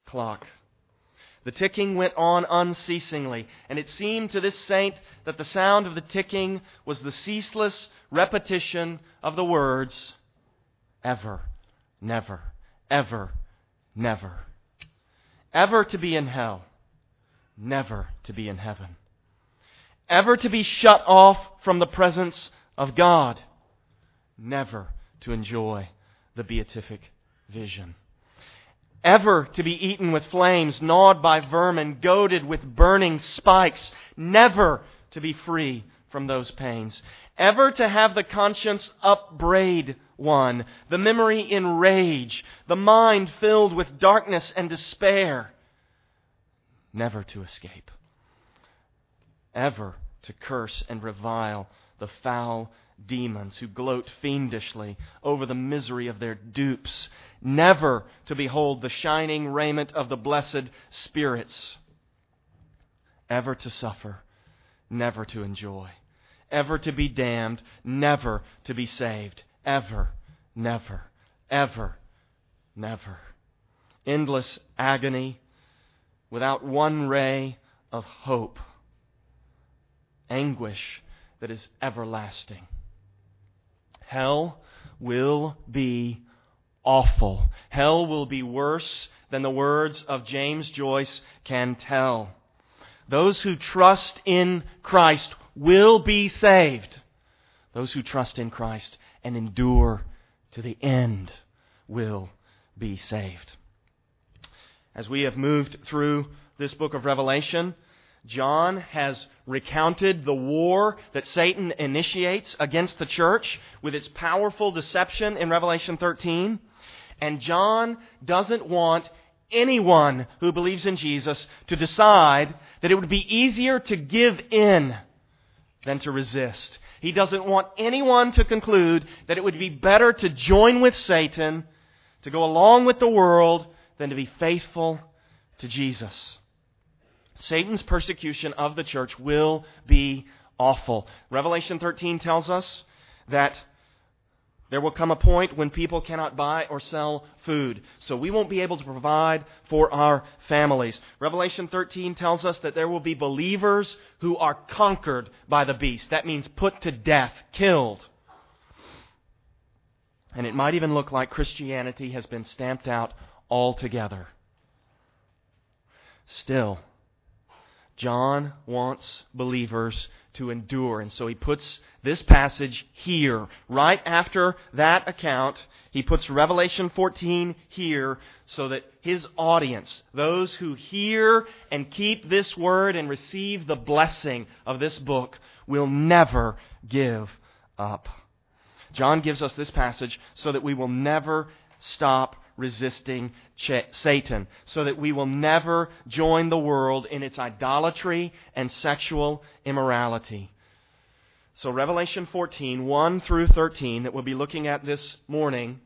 clock. The ticking went on unceasingly, and it seemed to this saint that the sound of the ticking was the ceaseless repetition of the words, ever, never, ever, never. Ever to be in hell, never to be in heaven. Ever to be shut off from the presence of God, never to enjoy the beatific vision. Ever to be eaten with flames, gnawed by vermin, goaded with burning spikes, never to be free from those pains. Ever to have the conscience upbraid one, the memory enrage, the mind filled with darkness and despair, never to escape. Ever to curse and revile the foul demons who gloat fiendishly over the misery of their dupes, never to behold the shining raiment of the blessed spirits, ever to suffer, never to enjoy, ever to be damned, never to be saved, ever, never, ever, never. Endless agony without one ray of hope, anguish that is everlasting. Hell will be awful. Hell will be worse than the words of James Joyce can tell. Those who trust in Christ will be saved. Those who trust in Christ and endure to the end will be saved. As we have moved through this book of Revelation, John has recounted the war that Satan initiates against the church with its powerful deception in Revelation 13. And John doesn't want anyone who believes in Jesus to decide that it would be easier to give in than to resist. He doesn't want anyone to conclude that it would be better to join with Satan, to go along with the world, than to be faithful to Jesus. Satan's persecution of the church will be awful. Revelation 13 tells us that there will come a point when people cannot buy or sell food. So we won't be able to provide for our families. Revelation 13 tells us that there will be believers who are conquered by the beast. That means put to death, killed. And it might even look like Christianity has been stamped out altogether. Still, John wants believers to endure. And so he puts this passage here. Right after that account, he puts Revelation 14 here so that his audience, those who hear and keep this word and receive the blessing of this book, will never give up. John gives us this passage so that we will never stop resisting Satan, so that we will never join the world in its idolatry and sexual immorality. So Revelation 14, 1 through 13, that we'll be looking at this morning,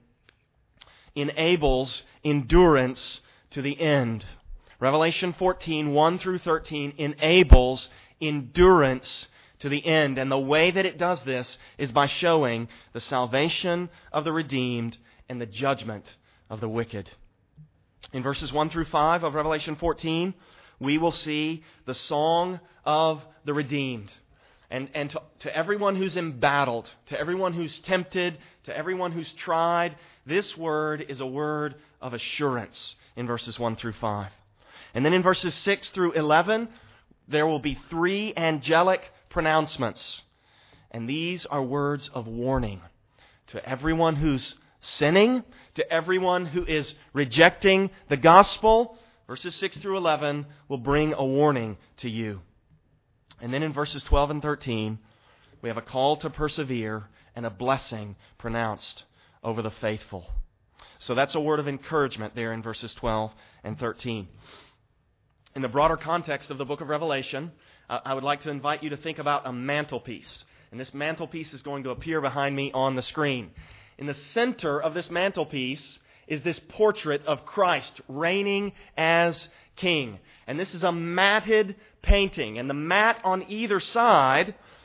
enables endurance to the end. Revelation 14, 1 through 13, enables endurance to the end. And the way that it does this is by showing the salvation of the redeemed and the judgment of the wicked. In verses 1 through 5 of Revelation 14, we will see the song of the redeemed. And to everyone who's embattled, to everyone who's tempted, to everyone who's tried, this word is a word of assurance in verses 1 through 5. And then in verses 6 through 11, there will be 3 angelic pronouncements. And these are words of warning to everyone who's sinning, to everyone who is rejecting the gospel. Verses 6 through 11 will bring a warning to you. And then in verses 12 and 13, we have a call to persevere and a blessing pronounced over the faithful. So that's a word of encouragement there in verses 12 and 13. In the broader context of the book of Revelation, I would like to invite you to think about a mantelpiece. And this mantelpiece is going to appear behind me on the screen. In the center of this mantelpiece is this portrait of Christ reigning as King. And this is a matted painting. And the mat on either side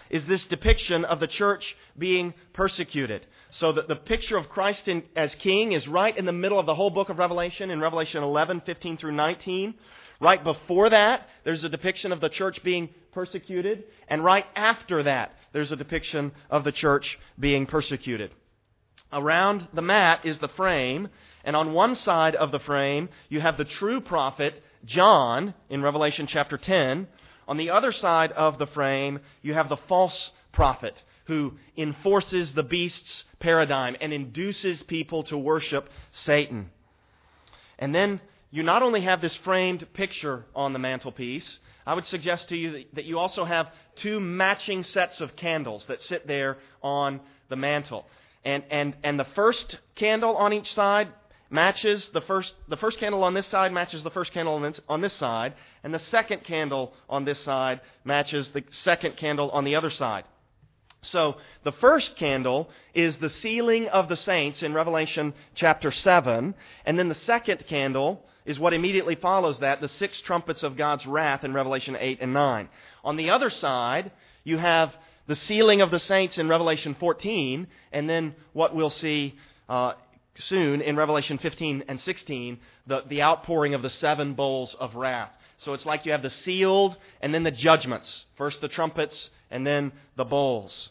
is this depiction of the church being persecuted. So that the picture of Christ as king is right in the middle of the whole book of Revelation, in Revelation 11, 15 through 19. Right before that, there's a depiction of the church being persecuted. And right after that, there's a depiction of the church being persecuted. Around the mat is the frame, and on one side of the frame, you have the true prophet, John, in Revelation chapter 10. On the other side of the frame, you have the false prophet who enforces the beast's paradigm and induces people to worship Satan. And then you not only have this framed picture on the mantelpiece, I would suggest to you that you also have two matching sets of candles that sit there on the mantel. And the first candle on each side matches the first candle on this side matches the first candle on this side, and the second candle on this side matches the second candle on the other side. So the first candle is the sealing of the saints in Revelation chapter 7, and then the second candle is what immediately follows that, the 6 trumpets of God's wrath in Revelation 8 and 9. On the other side, you have the sealing of the saints in Revelation 14, and then what we'll see soon in Revelation 15 and 16, the outpouring of the 7 bowls of wrath. So it's like you have the sealed and then the judgments. First the trumpets and then the bowls.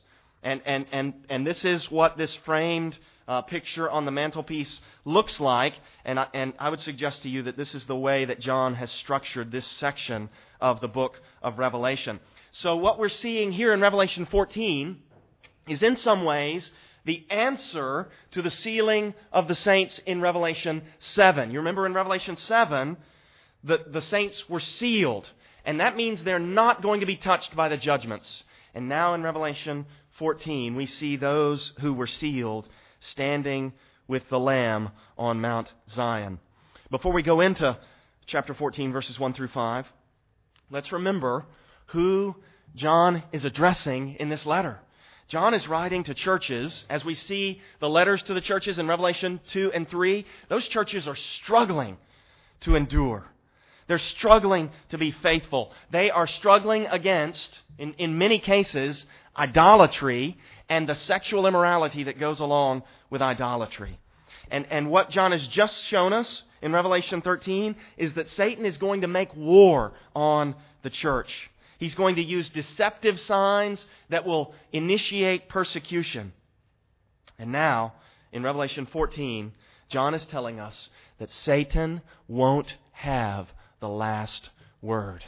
And this is what this framed picture on the mantelpiece looks like. And I would suggest to you that this is the way that John has structured this section of the book of Revelation. So what we're seeing here in Revelation 14 is in some ways the answer to the sealing of the saints in Revelation 7. You remember in Revelation 7, the saints were sealed. And that means they're not going to be touched by the judgments. And now in Revelation 14, we see those who were sealed standing with the Lamb on Mount Zion. Before we go into chapter 14, verses 1 through 5, let's remember who John is addressing in this letter. John is writing to churches. As we see the letters to the churches in Revelation 2 and 3, those churches are struggling to endure. They're struggling to be faithful. They are struggling against, in many cases, idolatry and the sexual immorality that goes along with idolatry. And what John has just shown us in Revelation 13 is that Satan is going to make war on the church. He's going to use deceptive signs that will initiate persecution. And now, in Revelation 14, John is telling us that Satan won't have the last word.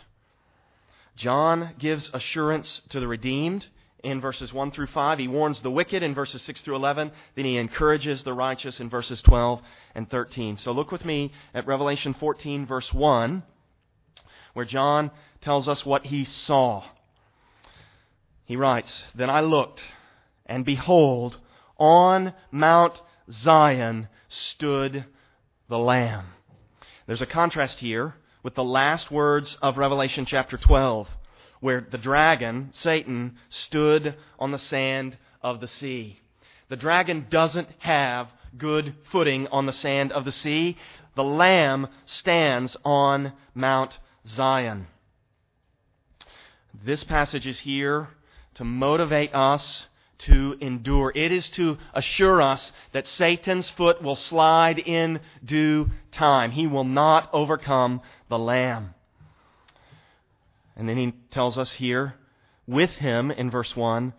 John gives assurance to the redeemed in verses 1 through 5. He warns the wicked in verses 6 through 11. Then he encourages the righteous in verses 12 and 13. So look with me at Revelation 14, verse 1, where John tells us what he saw. He writes, "Then I looked, and behold, on Mount Zion stood the Lamb." There's a contrast here with the last words of Revelation chapter 12, where the dragon, Satan, stood on the sand of the sea. The dragon doesn't have good footing on the sand of the sea. The Lamb stands on Mount Zion. This passage is here to motivate us to endure. It is to assure us that Satan's foot will slide in due time. He will not overcome the Lamb. And then he tells us here, with him, in verse 1,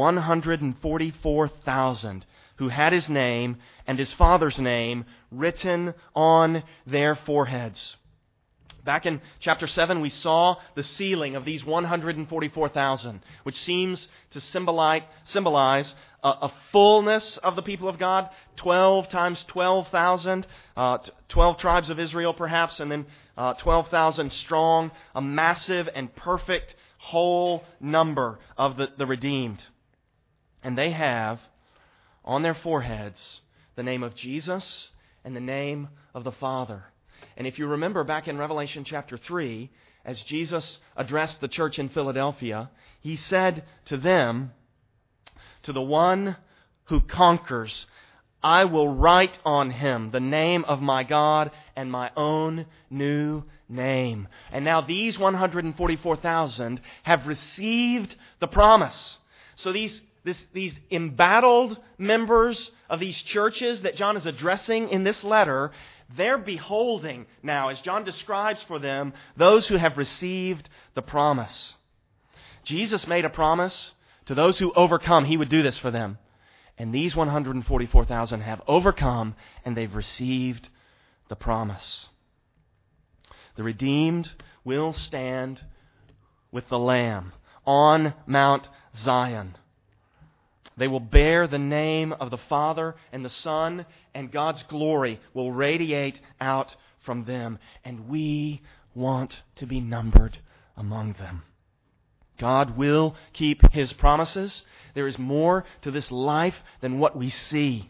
144,000 who had his name and his Father's name written on their foreheads. Back in chapter 7, we saw the sealing of these 144,000, which seems to symbolize a fullness of the people of God, 12 times 12,000, 12 tribes of Israel perhaps, and then 12,000 strong, a massive and perfect whole number of the redeemed. And they have on their foreheads the name of Jesus and the name of the Father. And if you remember back in Revelation chapter 3, as Jesus addressed the church in Philadelphia, He said to them, "To the one who conquers, I will write on him the name of my God and my own new name." And now these 144,000 have received the promise. So these embattled members of these churches that John is addressing in this letter, they're beholding now, as John describes for them, those who have received the promise. Jesus made a promise to those who overcome. He would do this for them. And these 144,000 have overcome, and they've received the promise. The redeemed will stand with the Lamb on Mount Zion. They will bear the name of the Father and the Son, and God's glory will radiate out from them. And we want to be numbered among them. God will keep His promises. There is more to this life than what we see.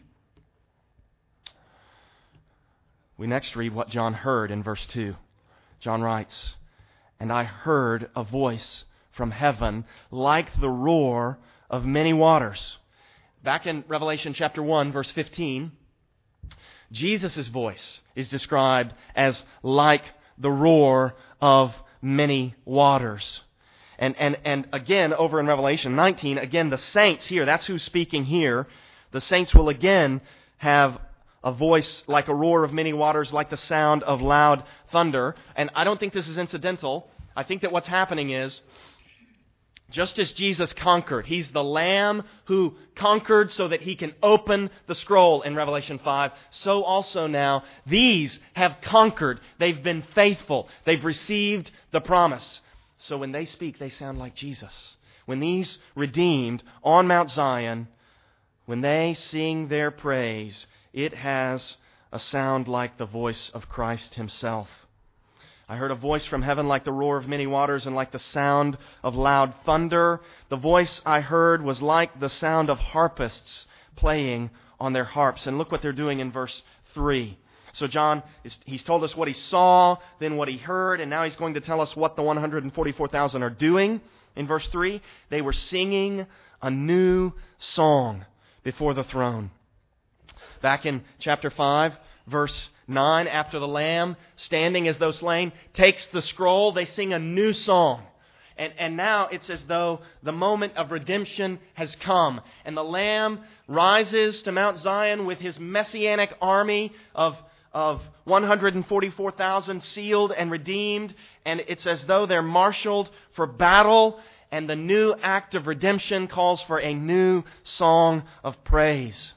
We next read what John heard in verse 2. John writes, "And I heard a voice from heaven like the roar of many waters." Back in Revelation chapter 1, verse 15, Jesus' voice is described as like the roar of many waters. And again, over in Revelation 19, again, the saints here, that's who's speaking here. The saints will again have a voice like a roar of many waters, like the sound of loud thunder. And I don't think this is incidental. I think that what's happening is, just as Jesus conquered, He's the Lamb who conquered so that He can open the scroll in Revelation 5. So also now, these have conquered. They've been faithful. They've received the promise. So when they speak, they sound like Jesus. When these redeemed on Mount Zion, when they sing their praise, it has a sound like the voice of Christ Himself. I heard a voice from heaven like the roar of many waters and like the sound of loud thunder. The voice I heard was like the sound of harpists playing on their harps. And look what they're doing in verse 3. So John, he's told us what he saw, then what he heard, and now he's going to tell us what the 144,000 are doing. In verse 3, they were singing a new song before the throne. Back in chapter 5, verse 9, after the Lamb, standing as though slain, takes the scroll, they sing a new song. And now it's as though the moment of redemption has come. And the Lamb rises to Mount Zion with His messianic army of 144,000 sealed and redeemed. And it's as though they're marshaled for battle. And the new act of redemption calls for a new song of praise.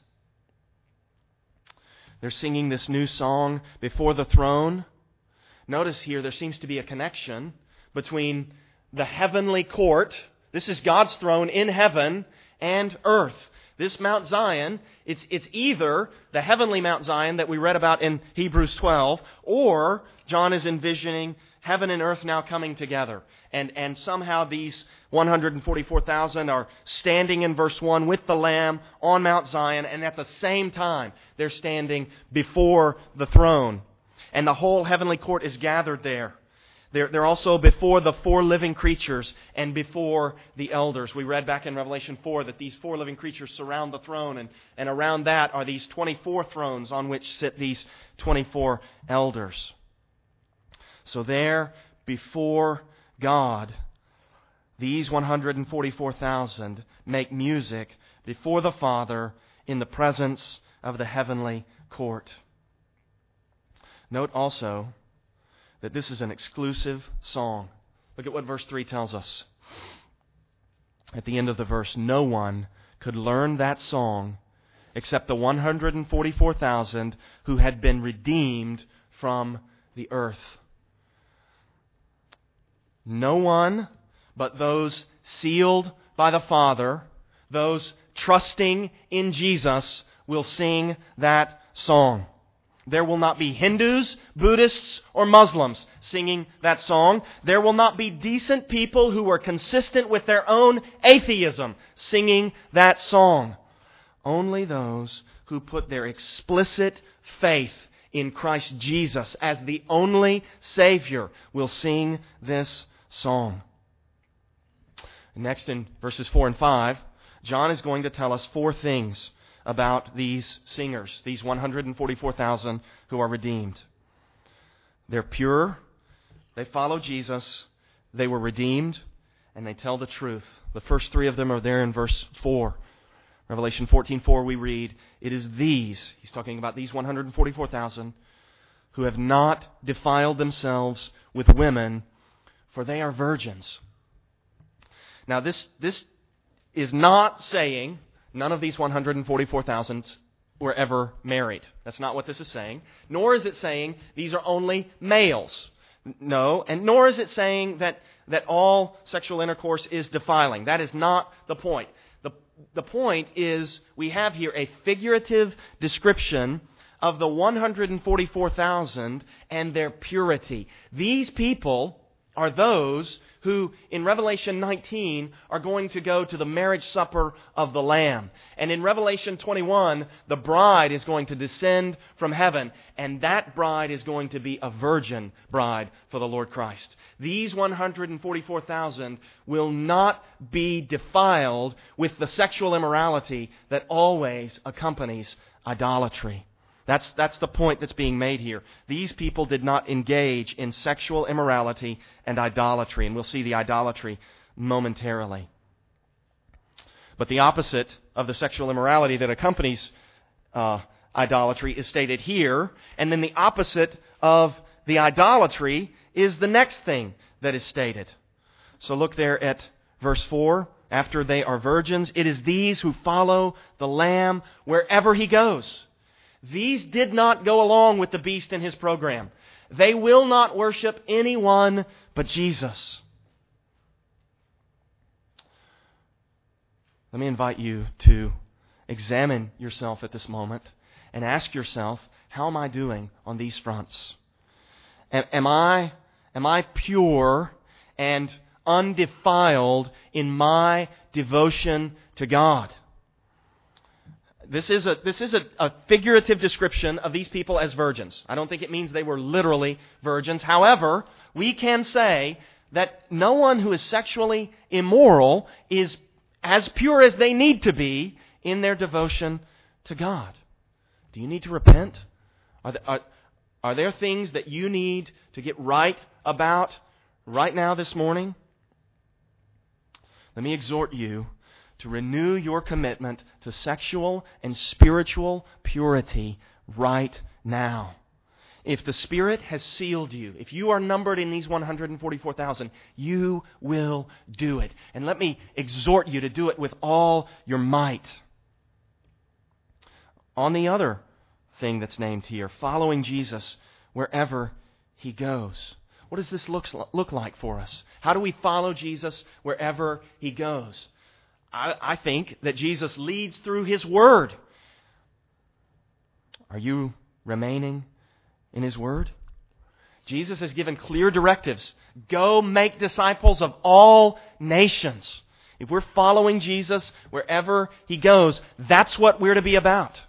They're singing this new song before the throne. Notice here there seems to be a connection between the heavenly court, this is God's throne in heaven, and earth. This Mount Zion, it's either the heavenly Mount Zion that we read about in Hebrews 12, or John is envisioning heaven and earth now coming together. And somehow these 144,000 are standing in verse 1 with the Lamb on Mount Zion, and at the same time they're standing before the throne. And the whole heavenly court is gathered there. They're also before the four living creatures and before the elders. We read back in Revelation 4 that these four living creatures surround the throne, and around that are these 24 thrones on which sit these 24 elders. So there, before God, these 144,000 make music before the Father in the presence of the heavenly court. Note also that this is an exclusive song. Look at what verse 3 tells us. At the end of the verse, no one could learn that song except the 144,000 who had been redeemed from the earth. No one but those sealed by the Father, those trusting in Jesus, will sing that song. There will not be Hindus, Buddhists, or Muslims singing that song. There will not be decent people who are consistent with their own atheism singing that song. Only those who put their explicit faith in Christ Jesus as the only Savior will sing this song. Next, in verses 4 and 5, John is going to tell us four things about these singers, these 144,000 who are redeemed. They're pure, they follow Jesus, they were redeemed, and they tell the truth. The first three of them are there in verse 4. Revelation 14:4 we read, "It is these," he's talking about these 144,000, "who have not defiled themselves with women, for they are virgins." Now this is not saying none of these 144,000 were ever married. That's not what this is saying. Nor is it saying these are only males. No, and nor is it saying that all sexual intercourse is defiling. That is not the point. The point is we have here a figurative description of the 144,000 and their purity. These people are those who, in Revelation 19, are going to go to the marriage supper of the Lamb. And in Revelation 21, the bride is going to descend from heaven, and that bride is going to be a virgin bride for the Lord Christ. These 144,000 will not be defiled with the sexual immorality that always accompanies idolatry. That's the point that's being made here. These people did not engage in sexual immorality and idolatry, and we'll see the idolatry momentarily. But the opposite of the sexual immorality that accompanies idolatry is stated here, and then the opposite of the idolatry is the next thing that is stated. So look there at verse 4. After they are virgins, it is these who follow the Lamb wherever He goes. These did not go along with the beast in his program. They will not worship anyone but Jesus. Let me invite you to examine yourself at this moment and ask yourself, how am I doing on these fronts? Am I pure and undefiled in my devotion to God? This is a figurative description of these people as virgins. I don't think it means they were literally virgins. However, we can say that no one who is sexually immoral is as pure as they need to be in their devotion to God. Do you need to repent? Are there things that you need to get right about right now this morning? Let me exhort you to renew your commitment to sexual and spiritual purity right now. If the Spirit has sealed you, if you are numbered in these 144,000, you will do it. And let me exhort you to do it with all your might. On the other thing that's named here, following Jesus wherever He goes. What does this look like for us? How do we follow Jesus wherever He goes? I think that Jesus leads through His Word. Are you remaining in His Word? Jesus has given clear directives. Go make disciples of all nations. If we're following Jesus wherever He goes, that's what we're to be about.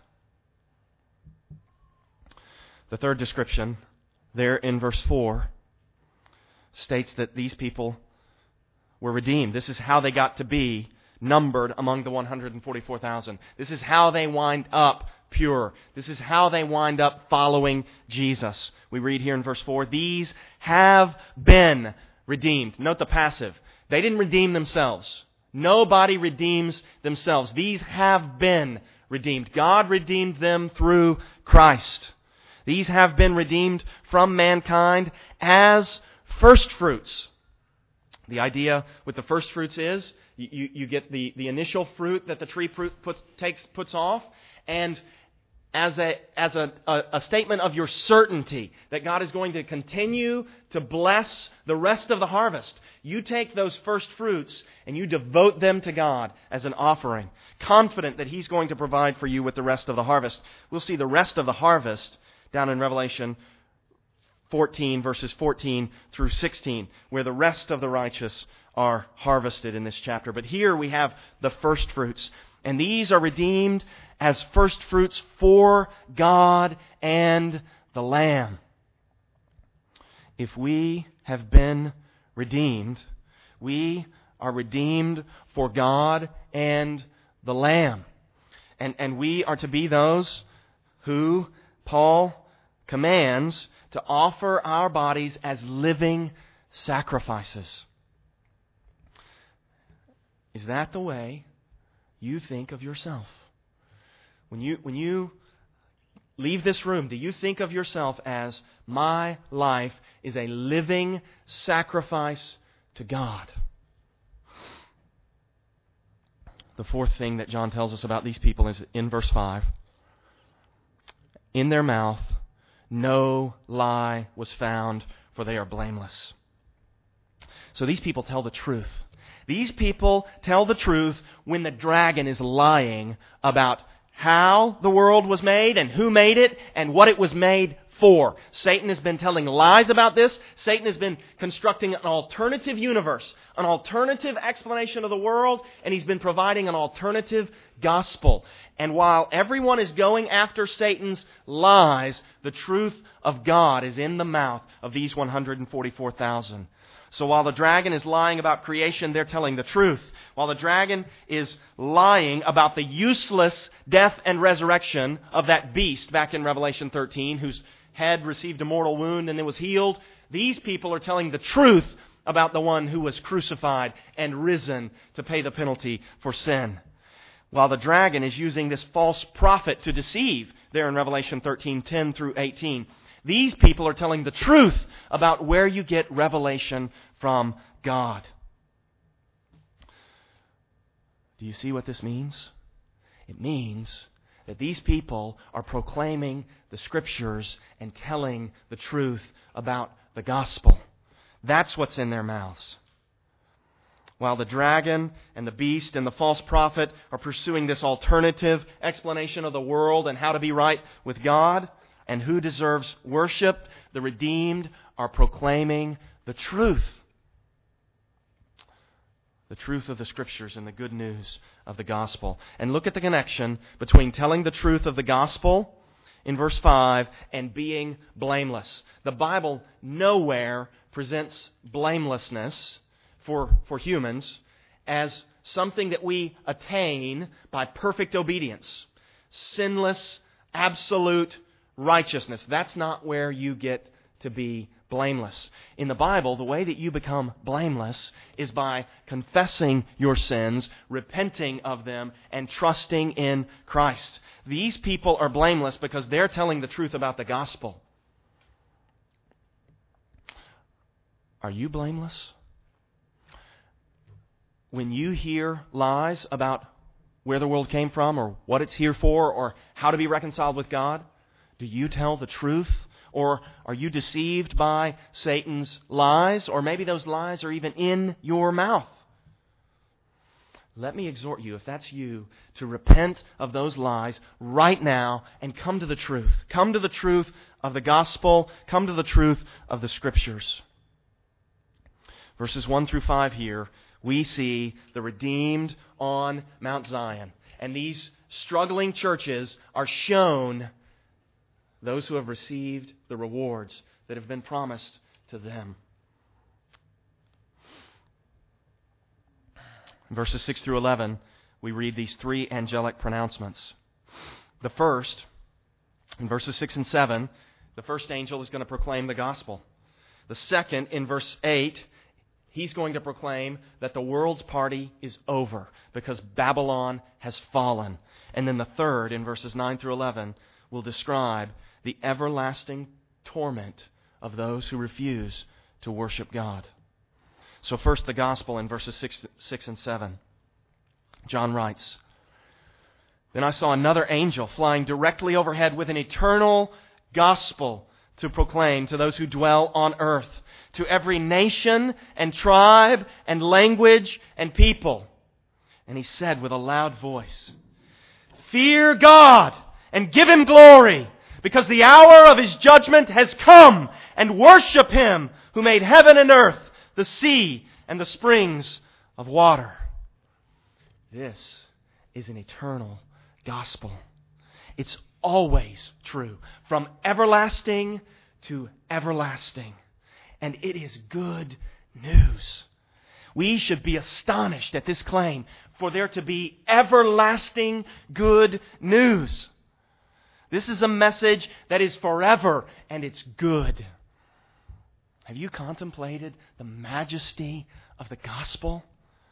The third description there in verse 4 states that these people were redeemed. This is how they got to be numbered among the 144,000. This is how they wind up pure. This is how they wind up following Jesus. We read here in verse 4, these have been redeemed. Note the passive. They didn't redeem themselves. Nobody redeems themselves. These have been redeemed. God redeemed them through Christ. These have been redeemed from mankind as first fruits. The idea with the first fruits is you get the initial fruit that the tree puts off, and as a statement of your certainty that God is going to continue to bless the rest of the harvest, you take those first fruits and you devote them to God as an offering, confident that He's going to provide for you with the rest of the harvest. We'll see the rest of the harvest down in Revelation 14, verses 14 through 16, where the rest of the righteous are harvested in this chapter. But here we have the first fruits, and these are redeemed as first fruits for God and the Lamb. If we have been redeemed, we are redeemed for God and the Lamb. And we are to be those who Paul commands to offer our bodies as living sacrifices. Is that the way you think of yourself? When you leave this room, do you think of yourself as, my life is a living sacrifice to God? The fourth thing that John tells us about these people is in verse 5. In their mouth no lie was found, for they are blameless. So these people tell the truth. These people tell the truth when the dragon is lying about how the world was made and who made it and what it was made for. Satan has been telling lies about this. Satan has been constructing an alternative universe, an alternative explanation of the world, and he's been providing an alternative gospel. And while everyone is going after Satan's lies, the truth of God is in the mouth of these 144,000. So while the dragon is lying about creation, they're telling the truth. While the dragon is lying about the useless death and resurrection of that beast back in Revelation 13, whose head received a mortal wound and then was healed, these people are telling the truth about the one who was crucified and risen to pay the penalty for sin. While the dragon is using this false prophet to deceive there in Revelation 13:10 through 18. These people are telling the truth about where you get revelation from God. Do you see what this means? It means that these people are proclaiming the Scriptures and telling the truth about the gospel. That's what's in their mouths. While the dragon and the beast and the false prophet are pursuing this alternative explanation of the world and how to be right with God and who deserves worship, the redeemed are proclaiming the truth. The truth of the Scriptures and the good news of the gospel. And look at the connection between telling the truth of the gospel in verse 5 and being blameless. The Bible nowhere presents blamelessness for humans as something that we attain by perfect obedience. Sinless, absolute righteousness. That's not where you get to be blameless. In the Bible, the way that you become blameless is by confessing your sins, repenting of them, and trusting in Christ. These people are blameless because they're telling the truth about the gospel. Are you blameless? When you hear lies about where the world came from or what it's here for or how to be reconciled with God, do you tell the truth? Or are you deceived by Satan's lies? Or maybe those lies are even in your mouth. Let me exhort you, if that's you, to repent of those lies right now and come to the truth. Come to the truth of the gospel. Come to the truth of the Scriptures. Verses 1 through 5 here, we see the redeemed on Mount Zion. And these struggling churches are shown those who have received the rewards that have been promised to them. In verses 6 through 11, we read these three angelic pronouncements. The first, in verses 6 and 7, the first angel is going to proclaim the gospel. The second, in verse 8, he's going to proclaim that the world's party is over because Babylon has fallen. And then the third, in verses 9 through 11, will describe the everlasting torment of those who refuse to worship God. So first, the gospel in verses 6 and 7. John writes, "Then I saw another angel flying directly overhead with an eternal gospel to proclaim to those who dwell on earth, to every nation and tribe and language and people. And he said with a loud voice, 'Fear God and give Him glory, because the hour of His judgment has come, and worship Him who made heaven and earth, the sea, and the springs of water.'" This is an eternal gospel. It's always true, from everlasting to everlasting. And it is good news. We should be astonished at this claim, for there to be everlasting good news. This is a message that is forever, and it's good. Have you contemplated the majesty of the gospel?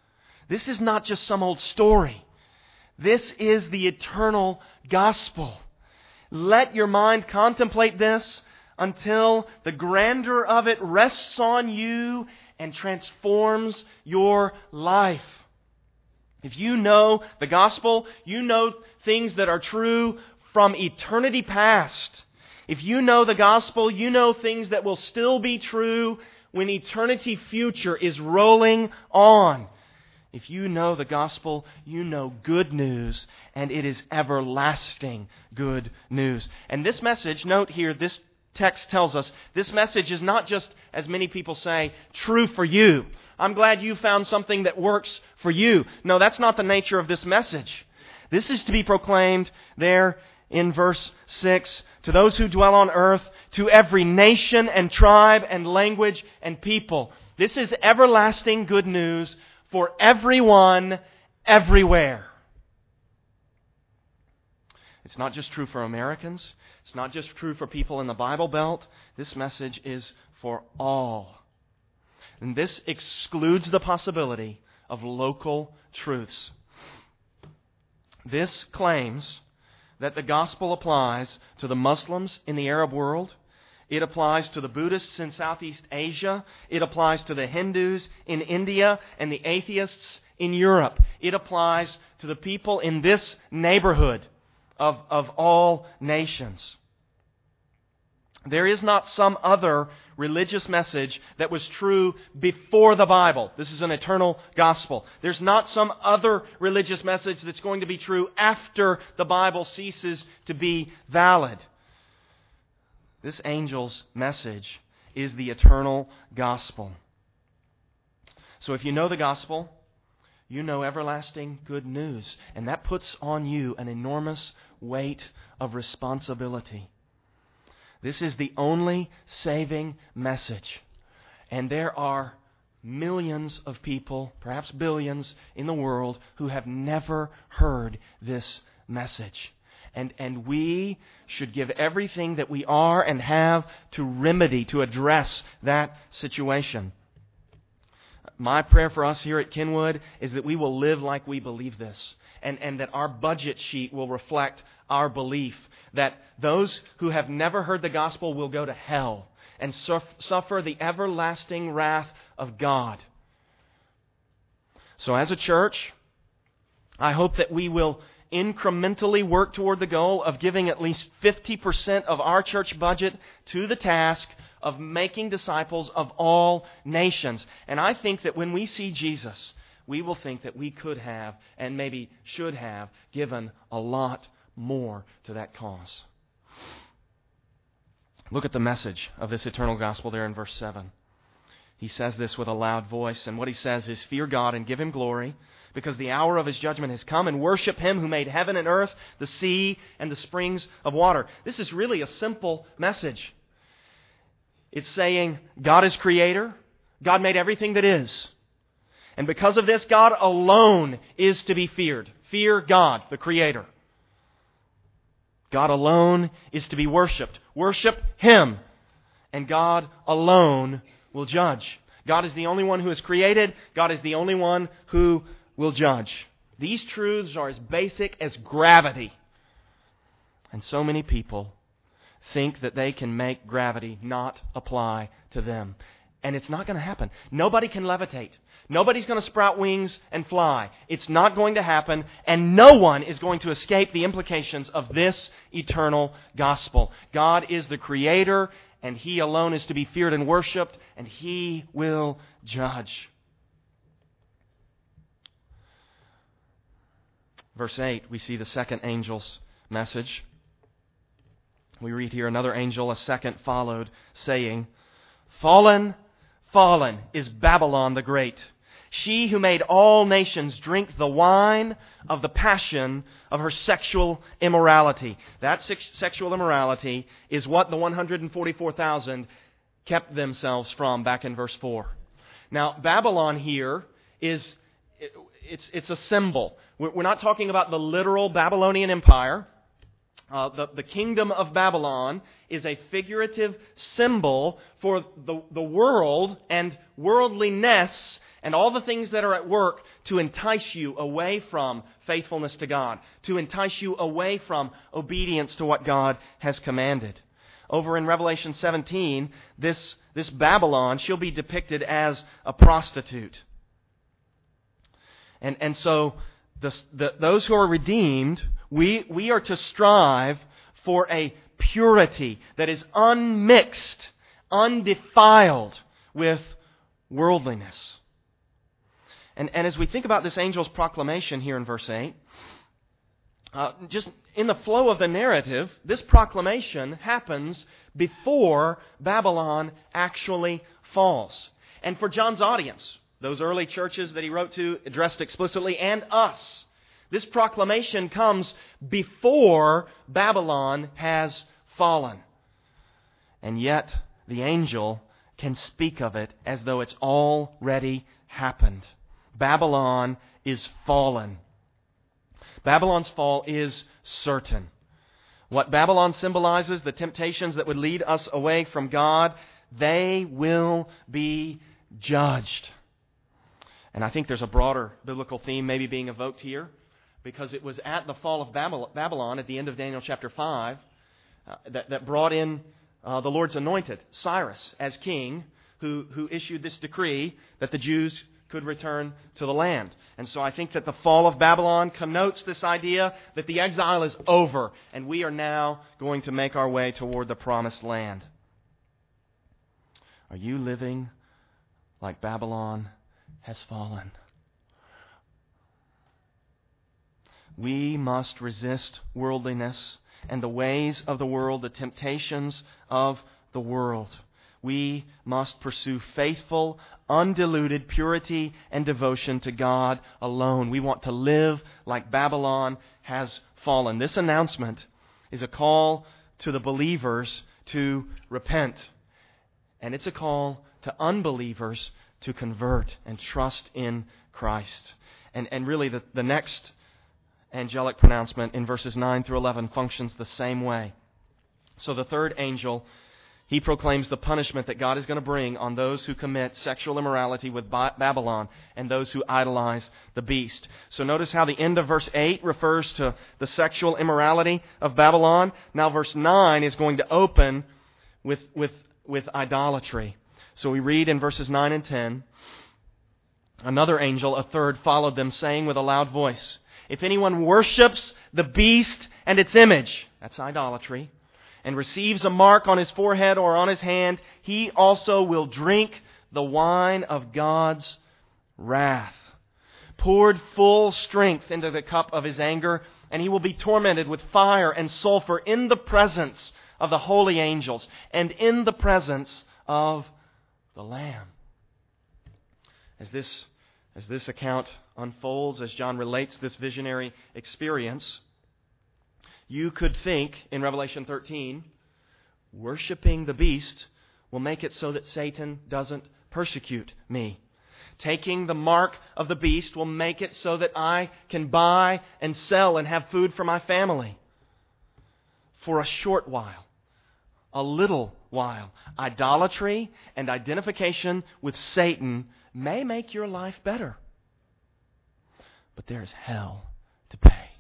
This is not just some old story. This is the eternal gospel. Let your mind contemplate this until the grandeur of it rests on you and transforms your life. If you know the gospel, you know things that are true from eternity past. If you know the gospel, you know things that will still be true when eternity future is rolling on. If you know the gospel, you know good news, and it is everlasting good news. And this message, note here, this text tells us, this message is not just, as many people say, true for you. I'm glad you found something that works for you. No, that's not the nature of this message. This is to be proclaimed there in verse 6, to those who dwell on earth, to every nation and tribe and language and people. This is everlasting good news for everyone, everywhere. It's not just true for Americans. It's not just true for people in the Bible Belt. This message is for all. And this excludes the possibility of local truths. This claims that the gospel applies to the Muslims in the Arab world. It applies to the Buddhists in Southeast Asia. It applies to the Hindus in India and the atheists in Europe. It applies to the people in this neighborhood of all nations. There is not some other religious message that was true before the Bible. This is an eternal gospel. There's not some other religious message that's going to be true after the Bible ceases to be valid. This angel's message is the eternal gospel. So if you know the gospel, you know everlasting good news. And that puts on you an enormous weight of responsibility. This is the only saving message. And there are millions of people, perhaps billions, in the world who have never heard this message. And we should give everything that we are and have to remedy, to address that situation. My prayer for us here at Kenwood is that we will live like we believe this. And that our budget sheet will reflect our belief that those who have never heard the gospel will go to hell and suffer the everlasting wrath of God. So as a church, I hope that we will incrementally work toward the goal of giving at least 50% of our church budget to the task of making disciples of all nations. And I think that when we see Jesus, we will think that we could have and maybe should have given a lot more to that cause. Look at the message of this eternal gospel there in verse 7. He says this with a loud voice, and what he says is, "Fear God and give Him glory, because the hour of His judgment has come, and worship Him who made heaven and earth, the sea, and the springs of water." This is really a simple message. It's saying God is creator. God made everything that is. And because of this, God alone is to be feared. Fear God, the creator. God alone is to be worshipped. Worship Him. And God alone will judge. God is the only one who is created. God is the only one who will judge. These truths are as basic as gravity. And so many people think that they can make gravity not apply to them. And it's not going to happen. Nobody can levitate. Nobody's going to sprout wings and fly. It's not going to happen, and no one is going to escape the implications of this eternal gospel. God is the Creator, and He alone is to be feared and worshipped, and He will judge. Verse 8, we see the second angel's message. We read here, another angel, a second followed, saying, "Fallen, fallen is Babylon the Great. She who made all nations drink the wine of the passion of her sexual immorality." That sexual immorality is what the 144,000 kept themselves from back in verse 4. Now, Babylon here is, it's a symbol. We're not talking about the literal Babylonian Empire. The kingdom of Babylon is a figurative symbol for the world and worldliness and all the things that are at work to entice you away from faithfulness to God, to entice you away from obedience to what God has commanded. Over in Revelation 17, this Babylon, she'll be depicted as a prostitute. And so those who are redeemed, we are to strive for a purity that is unmixed, undefiled with worldliness. And as we think about this angel's proclamation here in verse 8, just in the flow of the narrative, this proclamation happens before Babylon actually falls. And for John's audience, those early churches that he wrote to, addressed explicitly, and us, this proclamation comes before Babylon has fallen. And yet, the angel can speak of it as though it's already happened. Babylon is fallen. Babylon's fall is certain. What Babylon symbolizes, the temptations that would lead us away from God, they will be judged. And I think there's a broader biblical theme maybe being evoked here, because it was at the fall of Babylon at the end of Daniel chapter 5 that brought in the Lord's anointed, Cyrus, as king, who issued this decree that the Jews could return to the land. And so I think that the fall of Babylon connotes this idea that the exile is over and we are now going to make our way toward the promised land. Are you living like Babylon has fallen? We must resist worldliness and the ways of the world, the temptations of the world. We must pursue faithful, undiluted purity and devotion to God alone. We want to live like Babylon has fallen. This announcement is a call to the believers to repent. And it's a call to unbelievers to convert and trust in Christ. And really the next angelic pronouncement in verses 9 through 11 functions the same way. So the third angel, he proclaims the punishment that God is going to bring on those who commit sexual immorality with Babylon and those who idolize the beast. So notice how the end of verse 8 refers to the sexual immorality of Babylon. Now verse 9 is going to open with idolatry. So we read in verses 9 and 10, another angel, a third, followed them, saying with a loud voice, "If anyone worships the beast and its image," that's idolatry, "and receives a mark on his forehead or on his hand, he also will drink the wine of God's wrath, poured full strength into the cup of his anger, and he will be tormented with fire and sulfur in the presence of the holy angels and in the presence of the Lamb." As this account unfolds, as John relates this visionary experience, you could think in Revelation 13, worshiping the beast will make it so that Satan doesn't persecute me. Taking the mark of the beast will make it so that I can buy and sell and have food for my family. For a short while, a little while, idolatry and identification with Satan may make your life better. But there is hell to pay.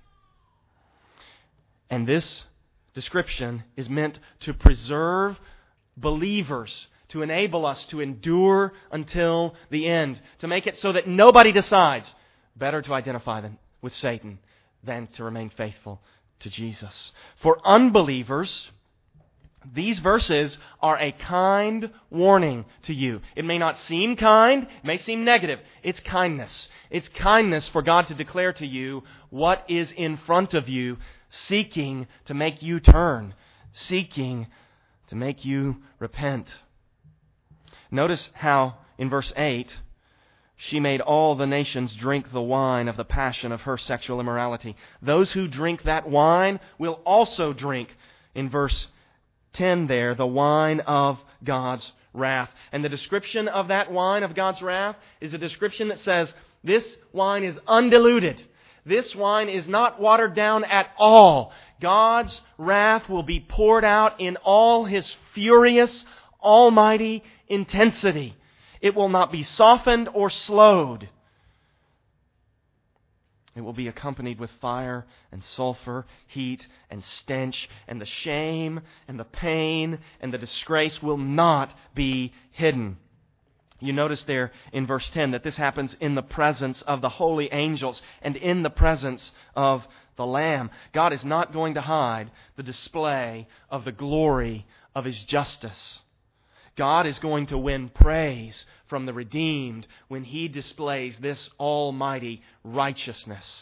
And this description is meant to preserve believers, to enable us to endure until the end, to make it so that nobody decides better to identify them with Satan than to remain faithful to Jesus. For unbelievers, these verses are a kind warning to you. It may not seem kind, it may seem negative. It's kindness. It's kindness for God to declare to you what is in front of you, seeking to make you turn, seeking to make you repent. Notice how in verse 8, she made all the nations drink the wine of the passion of her sexual immorality. Those who drink that wine will also drink, in verse 10 there, the wine of God's wrath. And the description of that wine of God's wrath is a description that says, this wine is undiluted. This wine is not watered down at all. God's wrath will be poured out in all His furious, almighty intensity. It will not be softened or slowed. It will be accompanied with fire and sulfur, heat and stench, and the shame and the pain and the disgrace will not be hidden. You notice there in verse 10 that this happens in the presence of the holy angels and in the presence of the Lamb. God is not going to hide the display of the glory of His justice. God is going to win praise from the redeemed when He displays this almighty righteousness.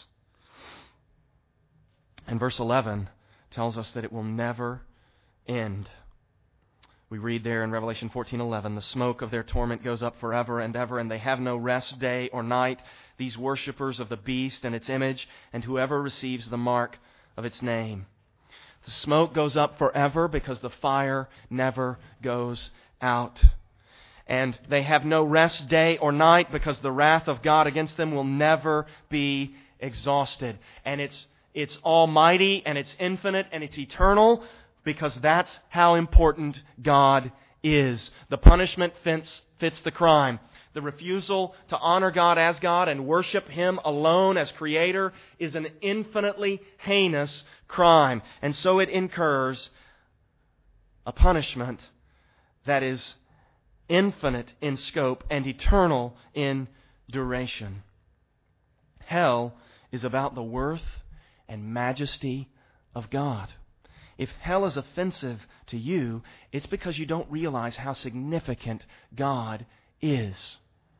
And verse 11 tells us that it will never end. We read there in Revelation 14:11, the smoke of their torment goes up forever and ever, and they have no rest day or night, these worshippers of the beast and its image, and whoever receives the mark of its name. The smoke goes up forever because the fire never goes out. And they have no rest day or night because the wrath of God against them will never be exhausted. And it's almighty and it's infinite and it's eternal because that's how important God is. The punishment fits the crime. The refusal to honor God as God and worship Him alone as Creator is an infinitely heinous crime. And so it incurs a punishment that is infinite in scope and eternal in duration. Hell is about the worth and majesty of God. If hell is offensive to you, it's because you don't realize how significant God is.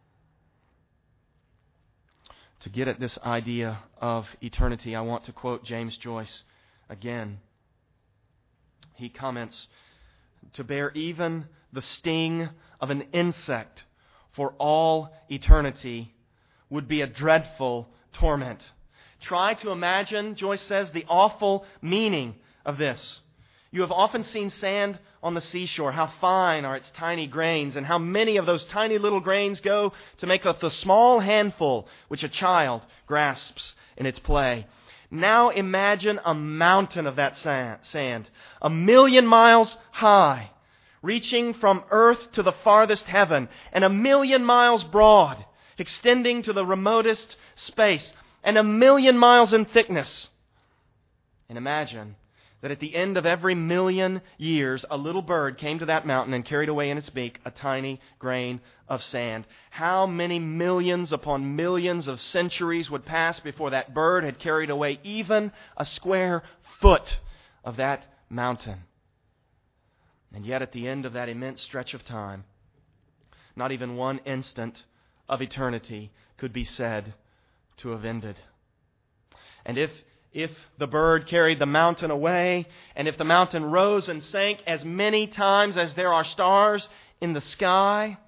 To get at this idea of eternity, I want to quote James Joyce again. He comments, "To bear even the sting of an insect for all eternity would be a dreadful torment." Try to imagine, Joyce says, the awful meaning of this. You have often seen sand on the seashore, how fine are its tiny grains, and how many of those tiny little grains go to make up the small handful which a child grasps in its play. Now imagine a mountain of that sand, 1,000,000 miles high, reaching from earth to the farthest heaven, and 1,000,000 miles broad, extending to the remotest space, and 1,000,000 miles in thickness. And imagine that at the end of every 1,000,000 years, a little bird came to that mountain and carried away in its beak a tiny grain of sand. How many millions upon millions of centuries would pass before that bird had carried away even a square foot of that mountain? And yet at the end of that immense stretch of time, not even one instant of eternity could be said to have ended. And if the bird carried the mountain away, and if the mountain rose and sank as many times as there are stars in the sky,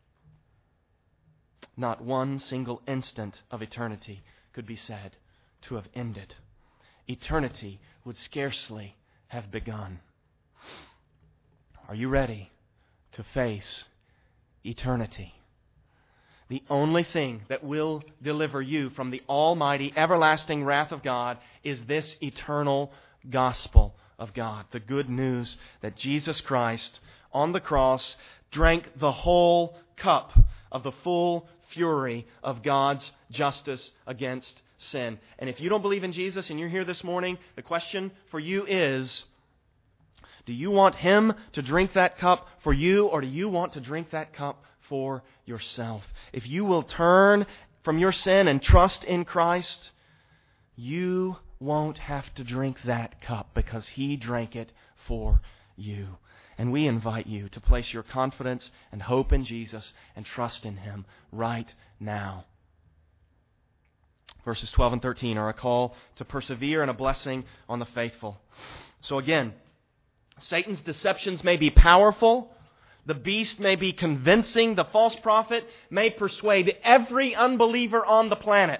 not one single instant of eternity could be said to have ended. Eternity would scarcely have begun. Are you ready to face eternity? The only thing that will deliver you from the almighty, everlasting wrath of God is this eternal gospel of God. The good news that Jesus Christ on the cross drank the whole cup of the full fury of God's justice against sin. And if you don't believe in Jesus and you're here this morning, the question for you is, do you want Him to drink that cup for you, or do you want to drink that cup for yourself? If you will turn from your sin and trust in Christ, you won't have to drink that cup because He drank it for you. And we invite you to place your confidence and hope in Jesus and trust in Him right now. Verses 12 and 13 are a call to persevere and a blessing on the faithful. So again, Satan's deceptions may be powerful. The beast may be convincing. The false prophet may persuade every unbeliever on the planet.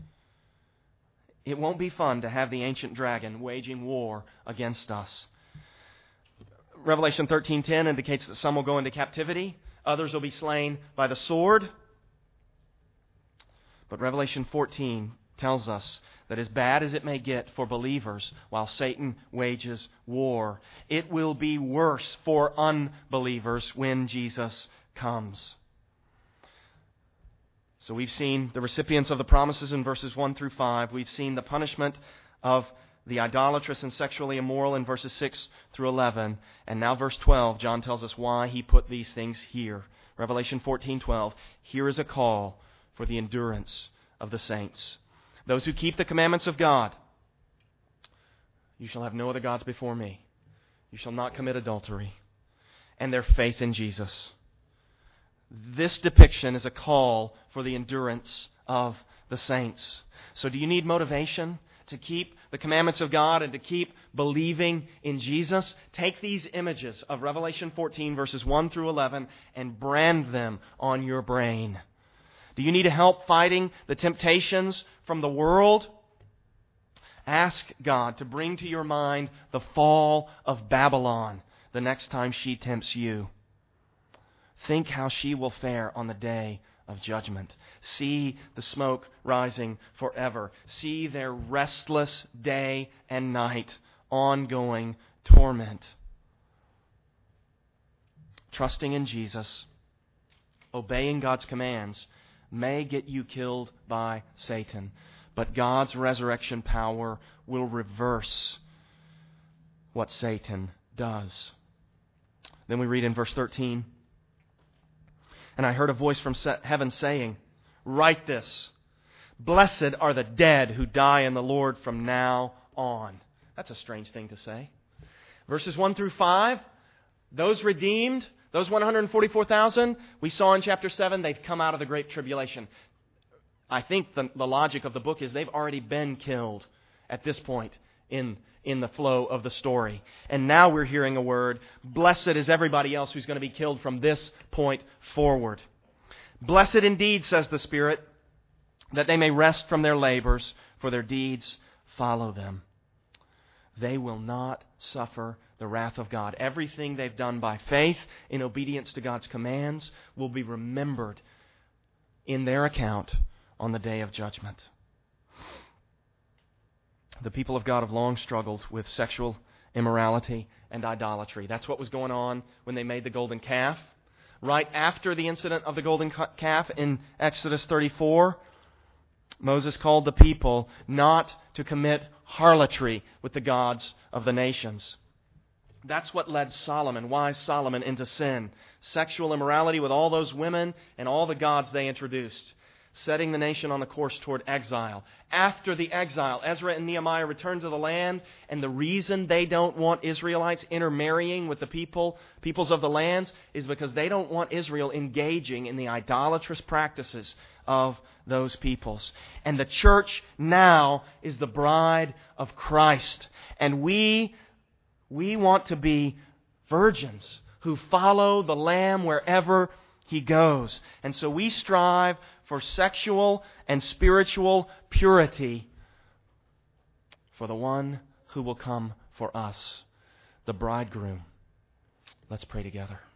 It won't be fun to have the ancient dragon waging war against us. Revelation 13:10 indicates that some will go into captivity. Others will be slain by the sword. But Revelation 14 tells us that as bad as it may get for believers while Satan wages war, it will be worse for unbelievers when Jesus comes. So we've seen the recipients of the promises in verses 1 through 5. We've seen the punishment of the idolatrous and sexually immoral in verses 6 through 11. And now verse 12, John tells us why he put these things here. Revelation 14:12. Here is a call for the endurance of the saints. Those who keep the commandments of God. You shall have no other gods before me. You shall not commit adultery. And their faith in Jesus. This depiction is a call for the endurance of the saints. So do you need motivation to keep the commandments of God and to keep believing in Jesus? Take these images of Revelation 14 verses 1 through 11 and brand them on your brain. Do you need help fighting the temptations from the world? Ask God to bring to your mind the fall of Babylon the next time she tempts you. Think how she will fare on the day of judgment. See the smoke rising forever. See their restless day and night, ongoing torment. Trusting in Jesus, obeying God's commands, may get you killed by Satan, but God's resurrection power will reverse what Satan does. Then we read in verse 13, and I heard a voice from heaven saying, write this, blessed are the dead who die in the Lord from now on. That's a strange thing to say. Verses 1 through 5, those redeemed, those 144,000, we saw in chapter 7, they've come out of the Great Tribulation. I think the logic of the book is they've already been killed at this point in the flow of the story. And now we're hearing a word, blessed is everybody else who's going to be killed from this point forward. Blessed indeed, says the Spirit, that they may rest from their labors, for their deeds follow them. They will not suffer the wrath of God. Everything they've done by faith, in obedience to God's commands, will be remembered in their account on the day of judgment. The people of God have long struggled with sexual immorality and idolatry. That's what was going on when they made the golden calf. Right after the incident of the golden calf in Exodus 34, Moses called the people not to commit harlotry with the gods of the nations. That's what led Solomon, wise Solomon, into sin. Sexual immorality with all those women and all the gods they introduced, setting the nation on the course toward exile. After the exile, Ezra and Nehemiah return to the land, and the reason they don't want Israelites intermarrying with the peoples of the lands is because they don't want Israel engaging in the idolatrous practices of those peoples. And the church now is the bride of Christ. And we want to be virgins who follow the Lamb wherever He goes. And so we strive for sexual and spiritual purity for the one who will come for us, the bridegroom. Let's pray together.